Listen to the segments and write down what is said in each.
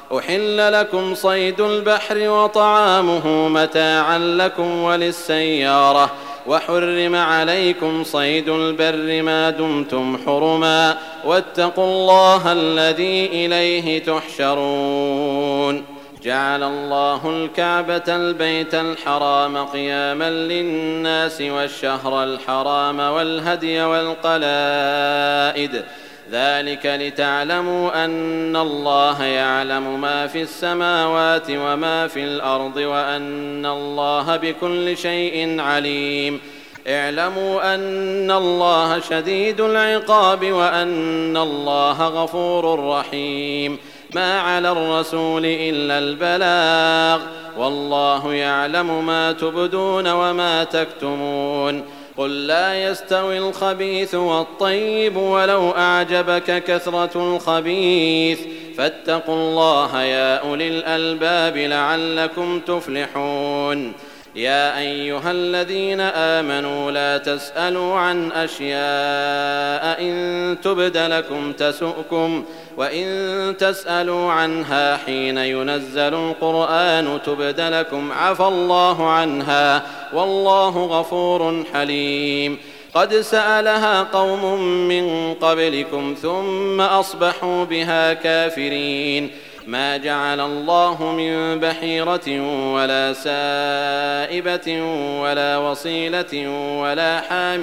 أحل لكم صيد البحر وطعامه متاعا لكم وللسيارة وحرم عليكم صيد البر ما دمتم حرما واتقوا الله الذي إليه تحشرون جعل الله الكعبة البيت الحرام قياما للناس والشهر الحرام والهدي والقلائد ذلك لتعلموا أن الله يعلم ما في السماوات وما في الأرض وأن الله بكل شيء عليم اعلموا أن الله شديد العقاب وأن الله غفور رحيم ما على الرسول إلا البلاغ والله يعلم ما تبدون وما تكتمون قل لا يستوي الخبيث والطيب ولو أعجبك كثرة الخبيث فاتقوا الله يا أولي الألباب لعلكم تفلحون يا أيها الذين آمنوا لا تسألوا عن أشياء إن تبد لكم تسؤكم وإن تسألوا عنها حين ينزل القرآن تبد لكم عفى الله عنها والله غفور حليم قد سألها قوم من قبلكم ثم أصبحوا بها كافرين ما جعل الله من بحيرة ولا سائبة ولا وصيلة ولا حام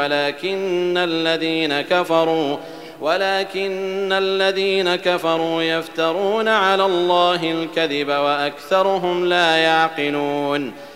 ولكن الذين كفروا يفترون على الله الكذب وأكثرهم لا يعقلون